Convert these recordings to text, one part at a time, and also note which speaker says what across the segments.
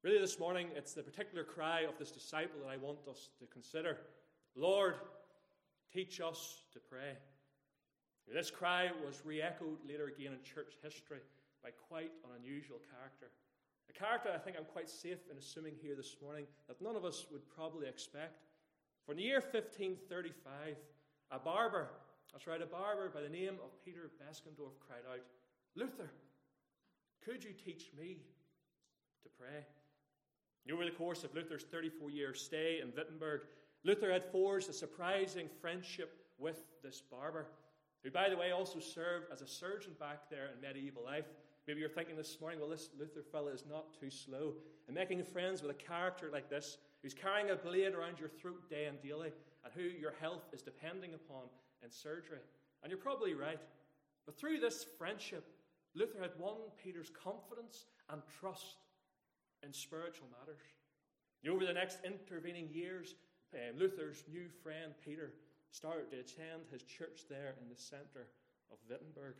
Speaker 1: Really this morning, it's the particular cry of this disciple that I want us to consider. Lord, teach us to pray. This cry was re-echoed later again in church history by quite an unusual character. A character I think I'm quite safe in assuming here this morning that none of us would probably expect. For in the year 1535, a barber by the name of Peter Beskendorf cried out, Luther, could you teach me to pray? Over the course of Luther's 34-year stay in Wittenberg, Luther had forged a surprising friendship with this barber, who, by the way, also served as a surgeon back there in medieval life. Maybe you're thinking this morning, well, this Luther fella is not too slow in making friends with a character like this, who's carrying a blade around your throat day and daily, and who your health is depending upon in surgery. And you're probably right. But through this friendship, Luther had won Peter's confidence and trust in spiritual matters. Over the next intervening years, Luther's new friend Peter started to attend his church there in the centre of Wittenberg.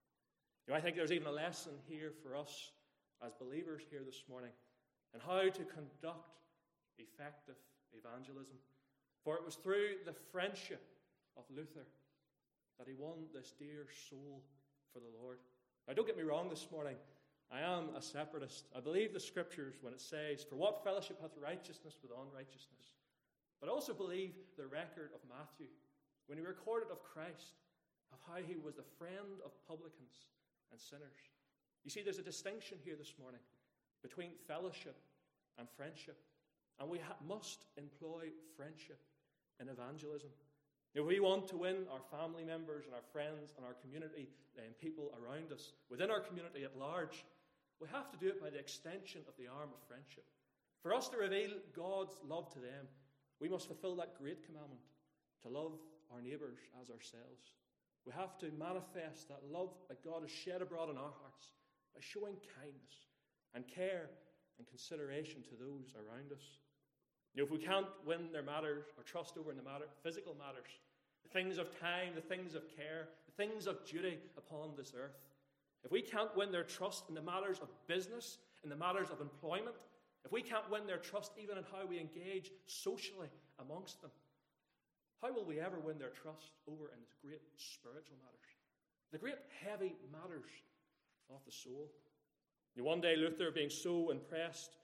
Speaker 1: I think there's even a lesson here for us as believers here this morning in how to conduct effective evangelism. For it was through the friendship of Luther that he won this dear soul for the Lord. Now, don't get me wrong this morning. I am a separatist. I believe the scriptures when it says, for what fellowship hath righteousness with unrighteousness? But I also believe the record of Matthew, when he recorded of Christ, of how he was the friend of publicans and sinners. You see, there's a distinction here this morning between fellowship and friendship. And we must employ friendship in evangelism. If we want to win our family members and our friends and our community and people around us, within our community at large, we have to do it by the extension of the arm of friendship. For us to reveal God's love to them, we must fulfill that great commandment to love our neighbours as ourselves. We have to manifest that love that God has shed abroad in our hearts by showing kindness and care and consideration to those around us. If we can't win their matters or trust over in the physical matters, the things of time, the things of care, the things of duty upon this earth, if we can't win their trust in the matters of business, in the matters of employment, if we can't win their trust even in how we engage socially amongst them, how will we ever win their trust over in the great spiritual matters, the great heavy matters of the soul? One day Peter being so impressed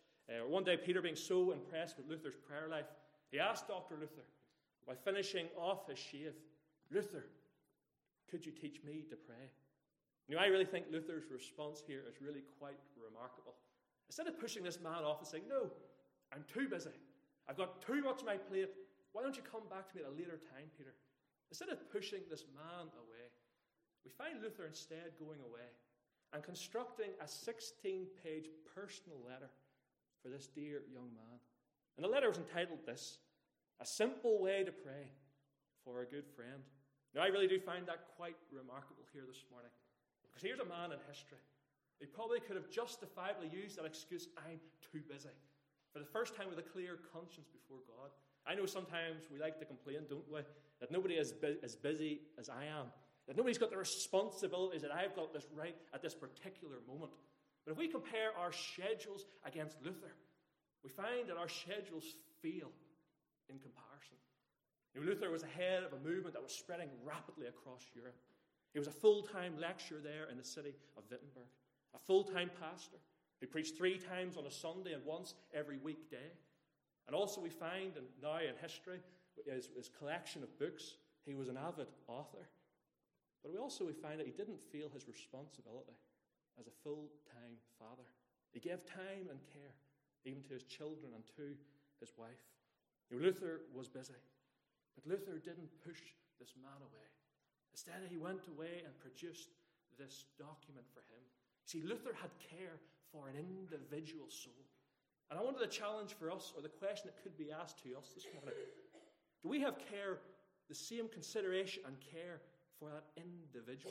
Speaker 1: with Luther's prayer life, he asked Dr. Luther, while finishing off his shave, Luther, could you teach me to pray? I really think Luther's response here is really quite remarkable. Instead of pushing this man off and saying, no, I'm too busy, I've got too much on my plate, why don't you come back to me at a later time, Peter? Instead of pushing this man away, we find Luther instead going away and constructing a 16-page personal letter for this dear young man. And the letter was entitled this, A Simple Way to Pray for a Good Friend. I really do find that quite remarkable here this morning. Because here's a man in history. He probably could have justifiably used that excuse, I'm too busy, for the first time with a clear conscience before God. I know sometimes we like to complain, don't we, that nobody is as busy as I am, that nobody's got the responsibilities that I've got this right at this particular moment. But if we compare our schedules against Luther, we find that our schedules fail in comparison. Luther was ahead of a movement that was spreading rapidly across Europe. He was a full-time lecturer there in the city of Wittenberg, a full-time pastor who preached 3 times on a Sunday and once every weekday. And also we find now in history, his collection of books, he was an avid author. But we find that he didn't feel his responsibility as a full-time father. He gave time and care even to his children and to his wife. Luther was busy, but Luther didn't push this man away. Instead, he went away and produced this document for him. See, Luther had care for an individual soul. And I wanted to challenge for us, or the question that could be asked to us this morning, do we have care, the same consideration and care for that individual?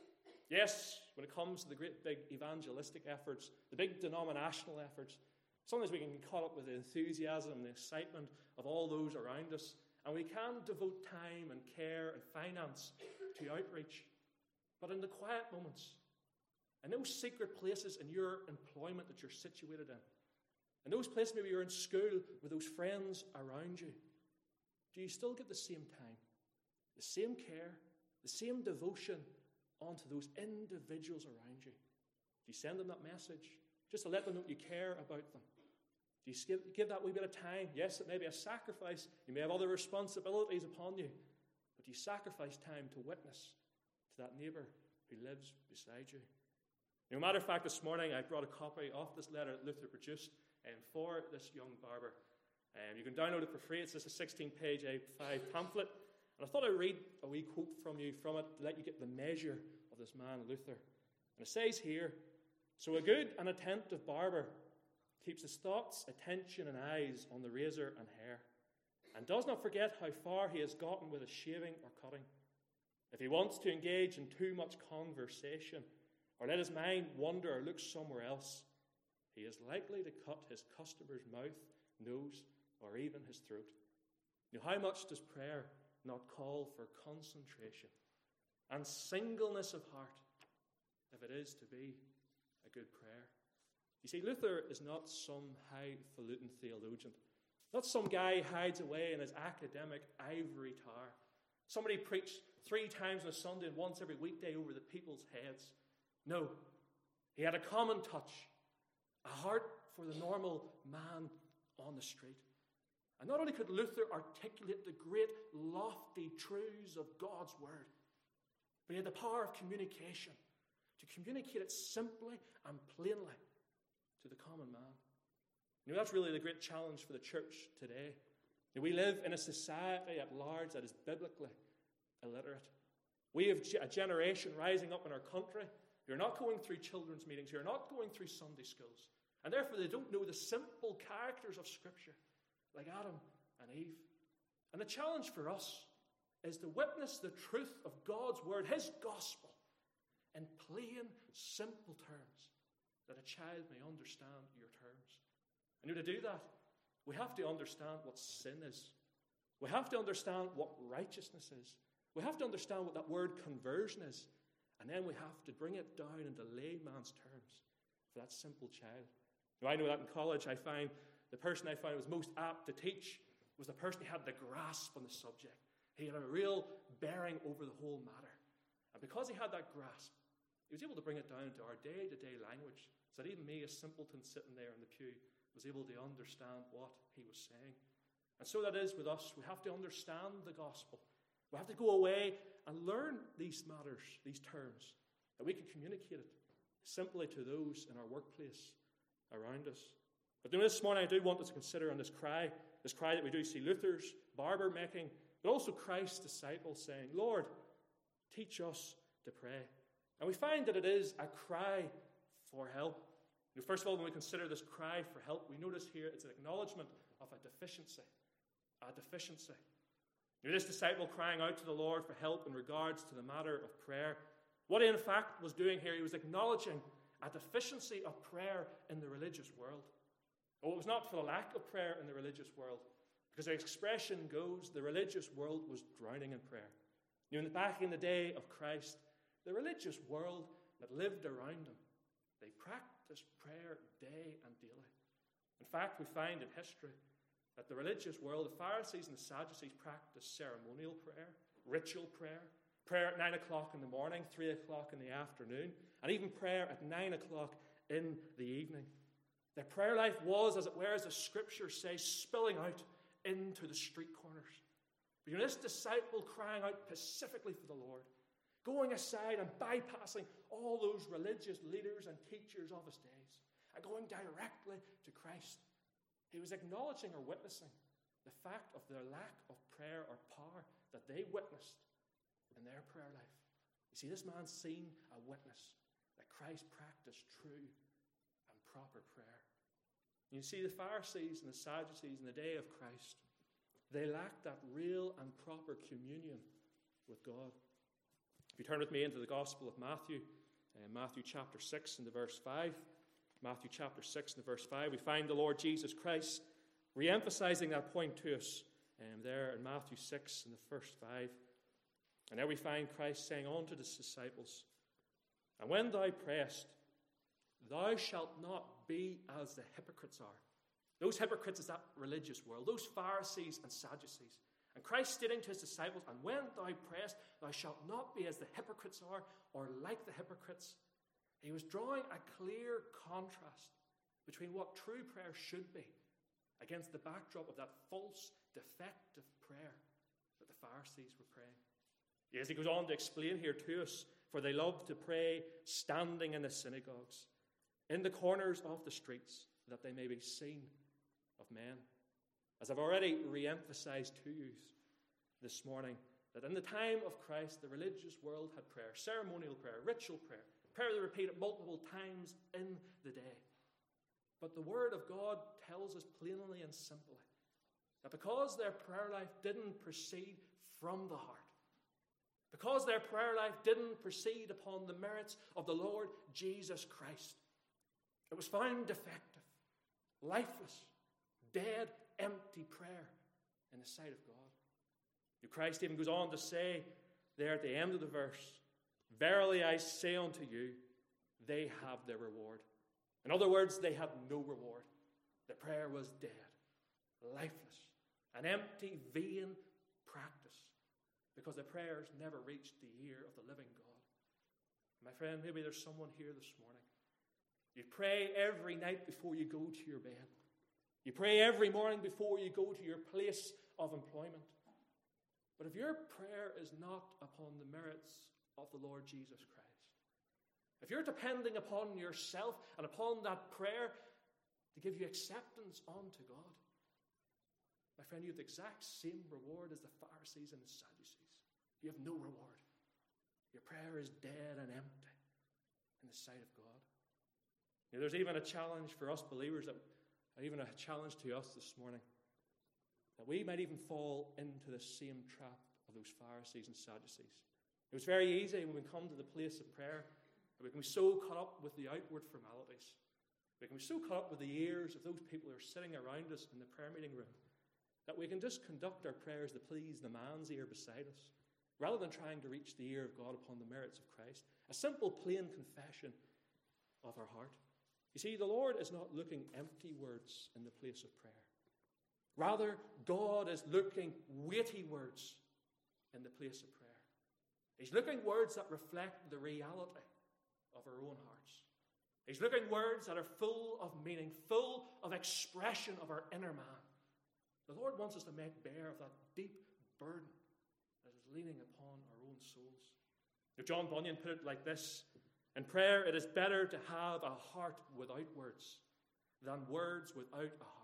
Speaker 1: Yes, when it comes to the great big evangelistic efforts, the big denominational efforts, sometimes we can get caught up with the enthusiasm and the excitement of all those around us, and we can devote time and care and finance to outreach. But in the quiet moments, in those secret places in your employment that you're situated in In those places maybe you're in school with those friends around you, do you still get the same time, the same care, the same devotion onto those individuals around you? Do you send them that message just to let them know you care about them? Do you give that wee bit of time? Yes, it may be a sacrifice. You may have other responsibilities upon you, but do you sacrifice time to witness to that neighbour who lives beside you? No matter of fact, this morning I brought a copy of this letter that Luther produced for this young barber. You can download it for free. It's just a 16-page A5 pamphlet. And I thought I'd read a wee quote from it to let you get the measure of this man, Luther. And it says here, "So a good and attentive barber keeps his thoughts, attention, and eyes on the razor and hair, and does not forget how far he has gotten with his shaving or cutting. If he wants to engage in too much conversation, or let his mind wander or look somewhere else, he is likely to cut his customer's mouth, nose, or even his throat." Now, how much does prayer not call for concentration and singleness of heart if it is to be a good prayer? You see, Luther is not some highfalutin theologian, not some guy who hides away in his academic ivory tower. Somebody preached 3 times on a Sunday and once every weekday over the people's heads. No, he had a common touch, a heart for the normal man on the street. And not only could Luther articulate the great, lofty truths of God's Word, but he had the power of communication to communicate it simply and plainly to the common man. You know, that's really the great challenge for the church today. You know, we live in a society at large that is biblically illiterate. We have a generation rising up in our country who are not going through children's meetings, who are not going through Sunday schools, and therefore they don't know the simple characters of Scripture, like Adam and Eve. And the challenge for us is to witness the truth of God's Word, His gospel, in plain, simple terms, that a child may understand your terms. And to do that, we have to understand what sin is. We have to understand what righteousness is. We have to understand what that word conversion is. And then we have to bring it down into layman's terms for that simple child. Now, I know that in college, I find the person I found was most apt to teach was the person who had the grasp on the subject. He had a real bearing over the whole matter. And because he had that grasp, he was able to bring it down to our day-to-day language, so that even me, a simpleton sitting there in the pew, was able to understand what he was saying. And so that is with us. We have to understand the gospel. We have to go away and learn these matters, these terms, that we can communicate it simply to those in our workplace around us. But this morning I do want us to consider on this cry that we do see Luther's barber making, but also Christ's disciples saying, "Lord, teach us to pray." And we find that it is a cry for help. You know, first of all, when we consider this cry for help, we notice here it's an acknowledgement of a deficiency. A deficiency. You know, this disciple crying out to the Lord for help in regards to the matter of prayer. What he in fact was doing here, he was acknowledging a deficiency of prayer in the religious world. Oh, it was not for the lack of prayer in the religious world, because the expression goes, the religious world was drowning in prayer. You know, back in the day of Christ, the religious world that lived around him, they practiced prayer day and daily. In fact, we find in history that the religious world, the Pharisees and the Sadducees, practiced ceremonial prayer, ritual prayer, prayer at 9 o'clock in the morning, 3 o'clock in the afternoon, and even prayer at 9 o'clock in the evening. Their prayer life was, as it were, as the Scriptures say, spilling out into the street corners. But you know, this disciple crying out specifically for the Lord, going aside and bypassing all those religious leaders and teachers of his days, and going directly to Christ. He was acknowledging or witnessing the fact of their lack of prayer or power that they witnessed in their prayer life. You see, this man's seen a witness that Christ practiced true and proper prayer. You see, the Pharisees and the Sadducees in the day of Christ, they lacked that real and proper communion with God. If you turn with me into the Gospel of Matthew, Matthew chapter 6 and the verse 5, Matthew chapter 6 and the verse 5, we find the Lord Jesus Christ re-emphasizing that point to us there in Matthew 6 and the first 5. And there we find Christ saying unto his disciples, "And when thou prayest, thou shalt not be as the hypocrites are, Those hypocrites is that religious world, those Pharisees and Sadducees. And Christ stating to his disciples, and when thou prayest, thou shalt not be as the hypocrites are, or like the hypocrites. He was drawing a clear contrast between what true prayer should be against the backdrop of that false, defective prayer that the Pharisees were praying. Yes, he goes on to explain here to us, for they love to pray standing in the synagogues, in the corners of the streets, that they may be seen of men. As I've already re-emphasized to you this morning, that in the time of Christ, the religious world had prayer, ceremonial prayer, ritual prayer, prayer they repeated multiple times in the day. But the Word of God tells us plainly and simply that because their prayer life didn't proceed from the heart, because their prayer life didn't proceed upon the merits of the Lord Jesus Christ, it was found defective, lifeless, dead, empty prayer in the sight of God. Christ even goes on to say there at the end of the verse, verily I say unto you, they have their reward. In other words, they had no reward. The prayer was dead, lifeless, an empty, vain practice, because the prayers never reached the ear of the living God. My friend, maybe there's someone here this morning. You pray every night before you go to your bed. You pray every morning before you go to your place of employment. But if your prayer is not upon the merits of the Lord Jesus Christ, if you're depending upon yourself and upon that prayer to give you acceptance unto God, my friend, you have the exact same reward as the Pharisees and the Sadducees. You have no reward. Your prayer is dead and empty in the sight of God. You know, there's even a challenge for us believers, even a challenge to us this morning, that we might even fall into the same trap of those Pharisees and Sadducees. It was very easy when we come to the place of prayer, that we can be so caught up with the outward formalities. We can be so caught up with the ears of those people who are sitting around us in the prayer meeting room, that we can just conduct our prayers to please the man's ear beside us, rather than trying to reach the ear of God upon the merits of Christ. A simple, plain confession of our heart. You see, the Lord is not looking empty words in the place of prayer. Rather, God is looking weighty words in the place of prayer. He's looking words that reflect the reality of our own hearts. He's looking words that are full of meaning, full of expression of our inner man. The Lord wants us to make bare of that deep burden that is leaning upon our own souls. Now, John Bunyan put it like this: in prayer, it is better to have a heart without words than words without a heart.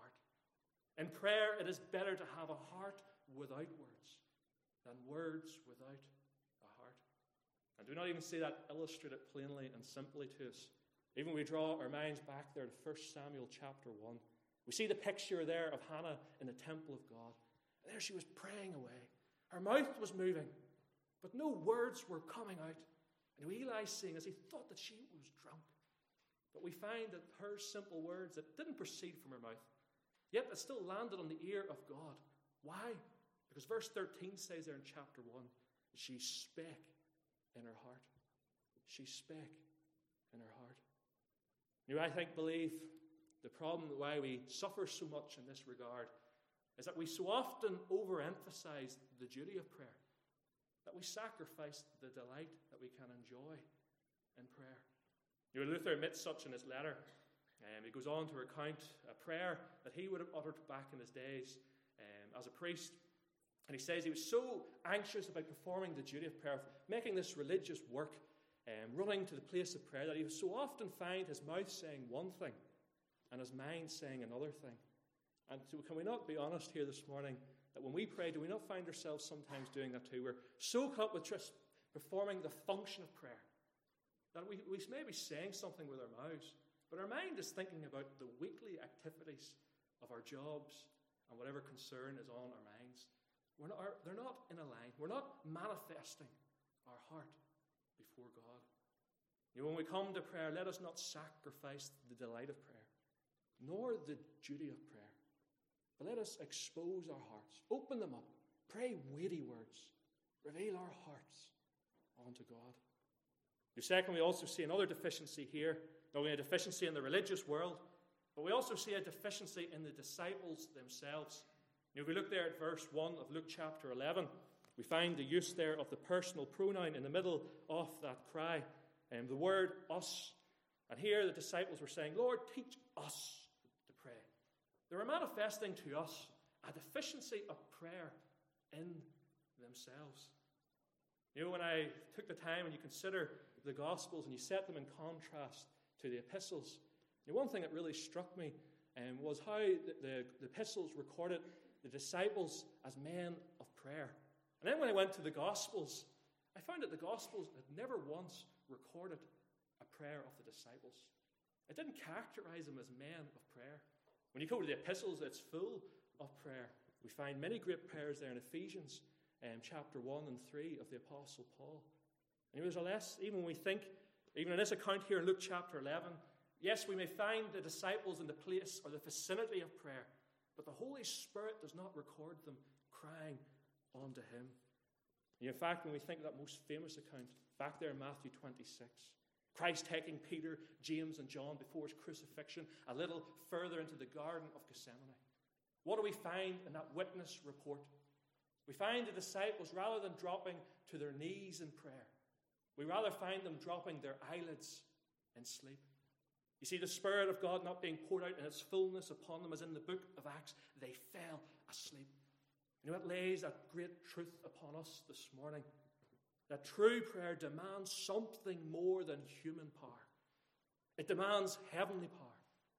Speaker 1: In prayer, it is better to have a heart without words than words without a heart. And do we not even see that illustrated plainly and simply to us? Even when we draw our minds back there to 1 Samuel chapter 1, we see the picture there of Hannah in the temple of God. And there she was praying away. Her mouth was moving, but no words were coming out. And Eli, seeing as he thought that she was drunk. But we find that her simple words that didn't proceed from her mouth, yet it still landed on the ear of God. Why? Because verse 13 says there in chapter 1, she spake in her heart. She spake in her heart. You know, I believe the problem why we suffer so much in this regard is that we so often overemphasize the duty of prayer, that we sacrifice the delight that we can enjoy in prayer. You know, Luther admits such in his letter. He goes on to recount a prayer that he would have uttered back in his days as a priest. And he says he was so anxious about performing the duty of prayer, making this religious work, running to the place of prayer, that he would so often find his mouth saying one thing and his mind saying another thing. And so can we not be honest here this morning that when we pray, do we not find ourselves sometimes doing that too? We're so caught up with just performing the function of prayer that we may be saying something with our mouths, but our mind is thinking about the weekly activities of our jobs and whatever concern is on our minds. They're not in a line. We're not manifesting our heart before God. You know, when we come to prayer, let us not sacrifice the delight of prayer, nor the duty of prayer. But let us expose our hearts, open them up, pray weighty words, reveal our hearts unto God. Secondly, we also see another deficiency here, not only a deficiency in the religious world, But we also see a deficiency in the disciples themselves. If we look there at verse 1 of Luke chapter 11, we find the use there of the personal pronoun in the middle of that cry, and the word us. And here the disciples were saying, Lord, teach us to pray. They were manifesting to us a deficiency of prayer in themselves. When I took the time and you consider the Gospels and you set them in contrast to the epistles, one thing that really struck me was how the epistles recorded the disciples as men of prayer. And then when I went to the Gospels, I found that the Gospels had never once recorded a prayer of the disciples. It didn't characterize them as men of prayer. When you go to the epistles, it's full of prayer. We find many great prayers there in Ephesians chapter 1 and 3 of the Apostle Paul. And nevertheless, even when we think, even in this account here in Luke chapter 11, yes, we may find the disciples in the place or the vicinity of prayer, but the Holy Spirit does not record them crying unto him. In fact, when we think of that most famous account, back there in Matthew 26, Christ taking Peter, James, and John before his crucifixion a little further into the Garden of Gethsemane. What do we find in that witness report? We find the disciples, rather than dropping to their knees in prayer, we rather find them dropping their eyelids in sleep. You see, the Spirit of God not being poured out in its fullness upon them, as in the book of Acts, they fell asleep. It lays that great truth upon us this morning, that true prayer demands something more than human power. It demands heavenly power.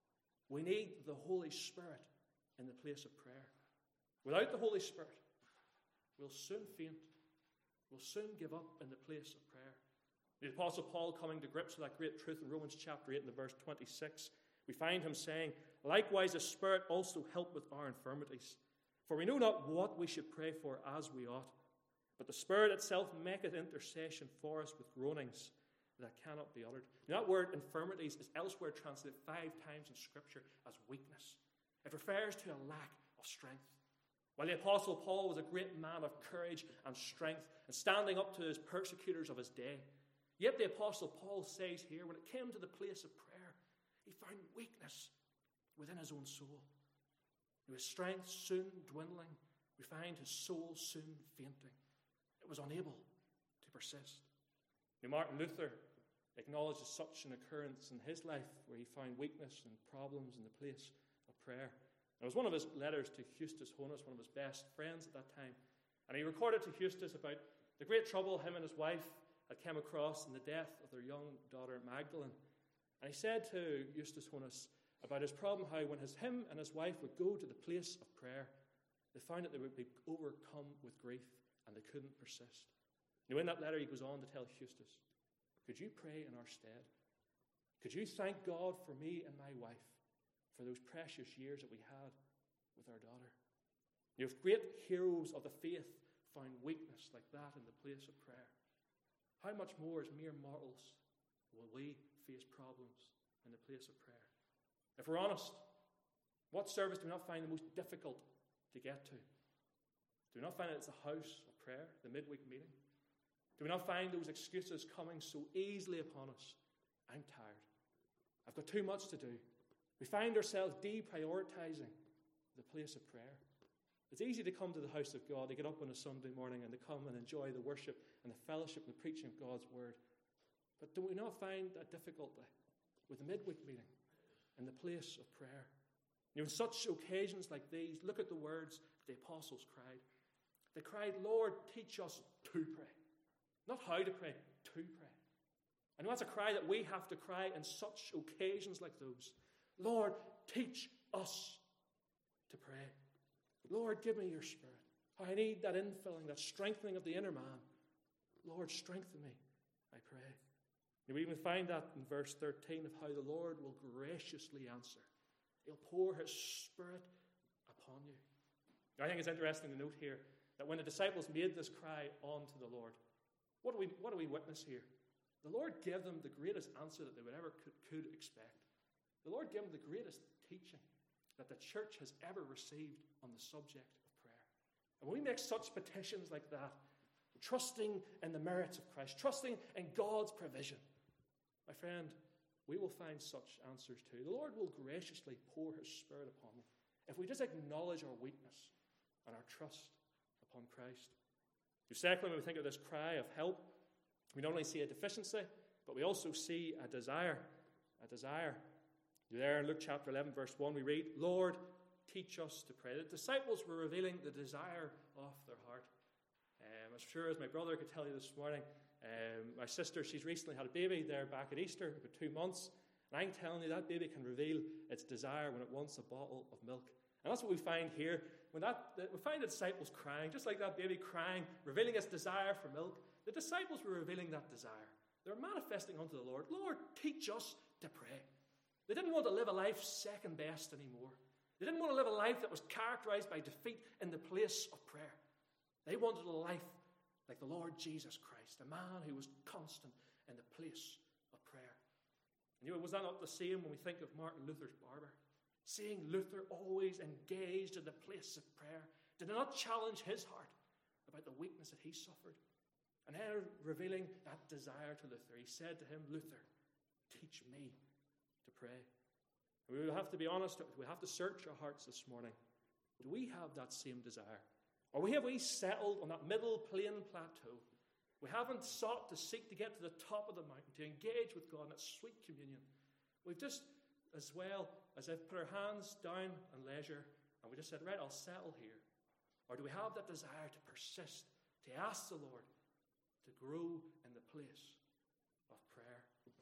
Speaker 1: We need the Holy Spirit in the place of prayer. Without the Holy Spirit, we'll soon faint. We'll soon give up in the place of prayer. The Apostle Paul, coming to grips with that great truth in Romans chapter 8 and verse 26, we find him saying, likewise the Spirit also helped with our infirmities. For we know not what we should pray for as we ought, but the Spirit itself maketh intercession for us with groanings that cannot be uttered. Now, that word infirmities is elsewhere translated 5 times in Scripture as weakness. It refers to a lack of strength. While the Apostle Paul was a great man of courage and strength and standing up to his persecutors of his day, yet the Apostle Paul says here, when it came to the place of prayer, he found weakness within his own soul. His strength soon dwindling, we find his soul soon fainting. It was unable to persist. Martin Luther acknowledges such an occurrence in his life where he found weakness and problems in the place of prayer. It was one of his letters to Justus Honus, one of his best friends at that time. And he recorded to Justus about the great trouble him and his wife had come across in the death of their young daughter Magdalene. And he said to Justus Honus about his problem, how when him and his wife would go to the place of prayer, they found that they would be overcome with grief and they couldn't persist. In that letter he goes on to tell Justus, could you pray in our stead? Could you thank God for me and my wife for those precious years that we had with our daughter? If great heroes of the faith found weakness like that in the place of prayer, how much more as mere mortals will we face problems in the place of prayer? If we're honest, what service do we not find the most difficult to get to? Do we not find it as the house of prayer, the midweek meeting? Do we not find those excuses coming so easily upon us? I'm tired. I've got too much to do. We find ourselves deprioritizing the place of prayer. It's easy to come to the house of God, to get up on a Sunday morning and to come and enjoy the worship and the fellowship and the preaching of God's word. But do we not find a difficulty with the midweek meeting in the place of prayer? In such occasions like these, look at the words the apostles cried. They cried, Lord, teach us to pray. Not how to pray, to pray. And that's a cry that we have to cry in such occasions like those. Lord, teach us to pray. Lord, give me your Spirit. I need that infilling, that strengthening of the inner man. Lord, strengthen me, I pray. And we even find that in verse 13 of how the Lord will graciously answer. He'll pour his Spirit upon you. I think it's interesting to note here that when the disciples made this cry unto the Lord, what do we witness here? The Lord gave them the greatest answer that they would ever could expect. The Lord gave them the greatest teaching that the church has ever received on the subject of prayer. And when we make such petitions like that, trusting in the merits of Christ, trusting in God's provision, my friend, we will find such answers too. The Lord will graciously pour his Spirit upon them if we just acknowledge our weakness and our trust upon Christ. Secondly, when we think of this cry of help, we not only see a deficiency, but we also see a desire. A desire. There in Luke chapter 11, verse 1, we read, Lord, teach us to pray. The disciples were revealing the desire of their heart. As sure as my brother could tell you this morning, my sister, she's recently had a baby there back at Easter, about 2 months. And I'm telling you, that baby can reveal its desire when it wants a bottle of milk. And that's what we find here. We find the disciples crying, just like that baby crying, revealing its desire for milk. The disciples were revealing that desire. They were manifesting unto the Lord, Lord, teach us to pray. They didn't want to live a life second best anymore. They didn't want to live a life that was characterized by defeat in the place of prayer. They wanted a life like the Lord Jesus Christ, a man who was constant in the place of prayer. And was that not the same when we think of Martin Luther's barber? Seeing Luther always engaged in the place of prayer, did it not challenge his heart about the weakness that he suffered? And then revealing that desire to Luther, he said to him, Luther, teach me to pray. And we will have to be honest, we have to search our hearts this morning. Do we have that same desire? Or have we settled on that middle plain plateau? We haven't sought to seek to get to the top of the mountain, to engage with God in that sweet communion. We've just, as well as if put our hands down in leisure, and we just said, right, I'll settle here. Or do we have that desire to persist, to ask the Lord to grow in the place of prayer?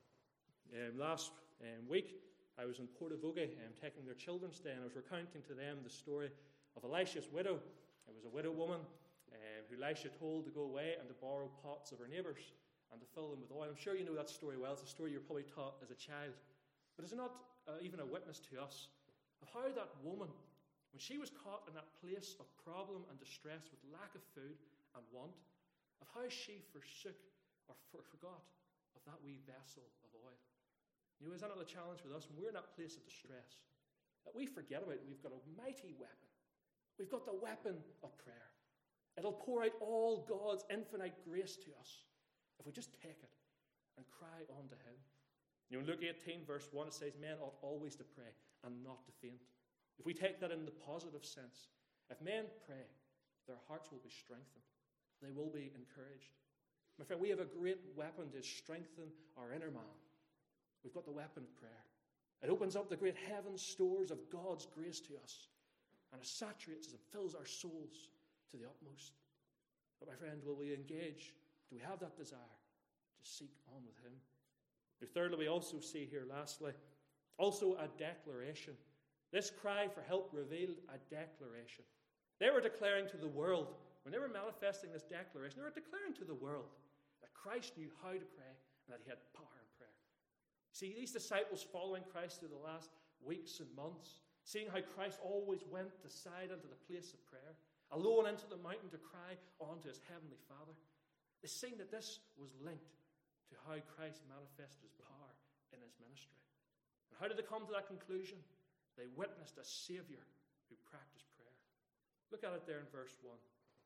Speaker 1: Last week, I was in Portavogie taking their Children's Day, and I was recounting to them the story of Elisha's widow. It was a widow woman who Elisha told to go away and to borrow pots of her neighbours and to fill them with oil. I'm sure you know that story well. It's a story you were probably taught as a child. But is it not even a witness to us of how that woman, when she was caught in that place of problem and distress with lack of food and want, of how she forsook or forgot of that wee vessel of oil? Is that not the challenge with us when we're in that place of distress? That we forget about it. We've got a mighty weapon. We've got the weapon of prayer. It'll pour out all God's infinite grace to us if we just take it and cry unto him. In Luke 18, verse 1, it says, men ought always to pray and not to faint. If we take that in the positive sense, if men pray, their hearts will be strengthened. They will be encouraged. My friend, we have a great weapon to strengthen our inner man. We've got the weapon of prayer. It opens up the great heaven stores of God's grace to us. And it saturates us and fills our souls to the utmost. But my friend, will we engage? Do we have that desire to seek on with him? And thirdly, we also see here, lastly, also a declaration. This cry for help revealed a declaration. They were declaring to the world, when they were manifesting this declaration, they were declaring to the world that Christ knew how to pray and that he had power in prayer. See, these disciples following Christ through the last weeks and months, seeing how Christ always went aside into the place of prayer, alone into the mountain to cry unto his heavenly Father, they seen that this was linked to how Christ manifested his power in his ministry. And how did they come to that conclusion? They witnessed a Saviour who practiced prayer. Look at it there in verse 1.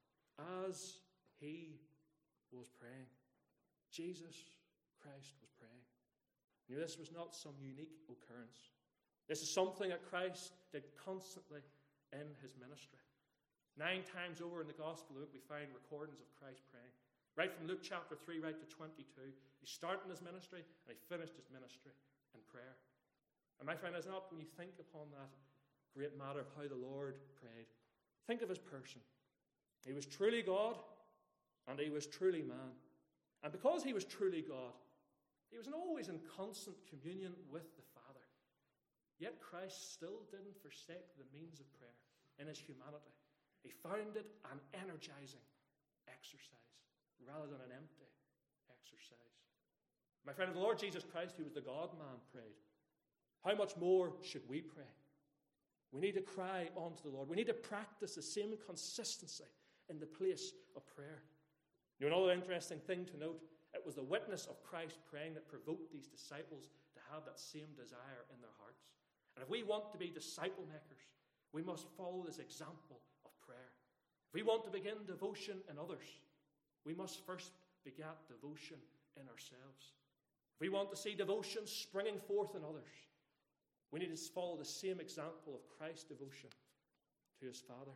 Speaker 1: As he was praying, Jesus Christ was praying. This was not some unique occurrence. This is something that Christ did constantly in his ministry. 9 times over in the Gospel of Luke, we find recordings of Christ praying. Right from Luke chapter 3 right to 22. He started his ministry and he finished his ministry in prayer. And my friend, is not when you think upon that great matter of how the Lord prayed, think of his person. He was truly God and he was truly man. And because he was truly God, he was always in constant communion with the Father. Yet Christ still didn't forsake the means of prayer in his humanity. He found it an energizing exercise rather than an empty exercise. My friend, the Lord Jesus Christ, who was the God-man, prayed. How much more should we pray? We need to cry unto the Lord. We need to practice the same consistency in the place of prayer. Another interesting thing to note, it was the witness of Christ praying that provoked these disciples to have that same desire in their hearts. And if we want to be disciple makers, we must follow this example of prayer. If we want to begin devotion in others, we must first beget devotion in ourselves. If we want to see devotion springing forth in others, we need to follow the same example of Christ's devotion to his Father.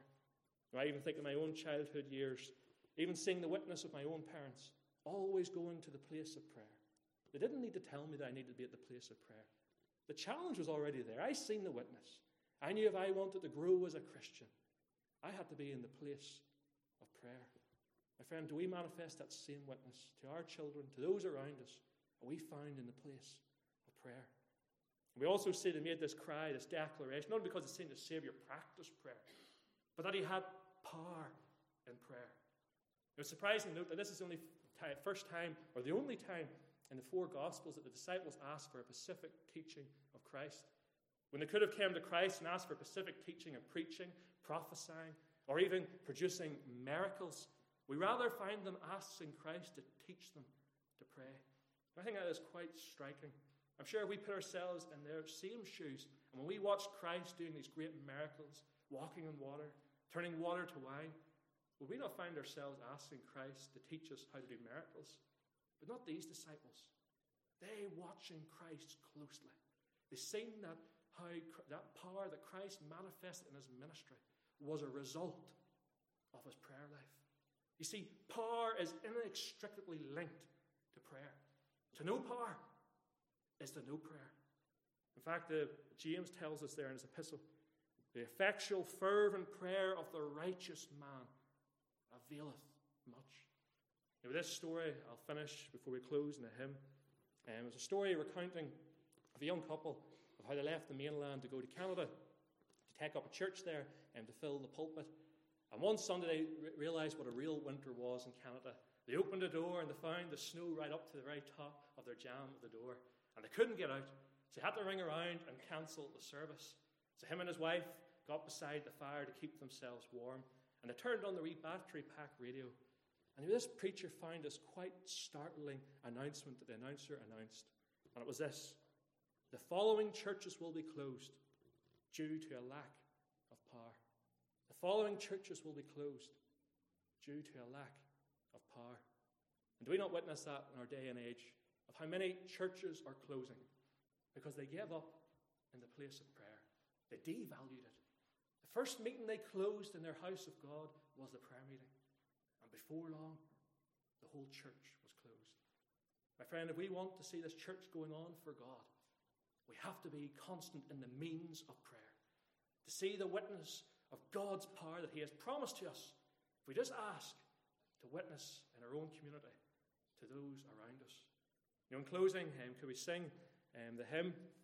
Speaker 1: I even think of my own childhood years, even seeing the witness of my own parents, always going to the place of prayer. They didn't need to tell me that I needed to be at the place of prayer. The challenge was already there. I seen the witness. I knew if I wanted to grow as a Christian, I had to be in the place of prayer. My friend, do we manifest that same witness to our children, to those around us, that we found in the place of prayer? We also see they made this cry, this declaration, not because it seemed the Savior practiced prayer, but that he had power in prayer. It was surprising to note that this is the first time, or the only time in the four Gospels that the disciples asked for a specific teaching of Christ. When they could have come to Christ and asked for specific teaching of preaching, prophesying, or even producing miracles, we rather find them asking Christ to teach them to pray. I think that is quite striking. I'm sure if we put ourselves in their same shoes, and when we watch Christ doing these great miracles, walking on water, turning water to wine, would we not find ourselves asking Christ to teach us how to do miracles? But not these disciples. They watching Christ closely. They seen that how that power that Christ manifested in his ministry was a result of his prayer life. You see, power is inextricably linked to prayer. To know power is to know prayer. In fact, James tells us there in his epistle, the effectual fervent prayer of the righteous man availeth much. Now, with this story, I'll finish before we close in a hymn. It's a story recounting of a young couple of how they left the mainland to go to Canada to take up a church there and to fill the pulpit. And one Sunday they realized what a real winter was in Canada. They opened the door and they found the snow right up to the very top of their jamb of the door. And they couldn't get out, so they had to ring around and cancel the service. So him and his wife got beside the fire to keep themselves warm, and they turned on the wee battery-pack radio. And this preacher found this quite startling announcement that the announcer announced. And it was this: the following churches will be closed due to a lack of power. The following churches will be closed due to a lack of power. And do we not witness that in our day and age, of how many churches are closing because they gave up in the place of prayer? They devalued it. The first meeting they closed in their house of God was the prayer meeting. And before long, the whole church was closed. My friend, if we want to see this church going on for God, we have to be constant in the means of prayer, to see the witness of God's power that he has promised to us. If we just ask to witness in our own community to those around us. In closing, could we sing the hymn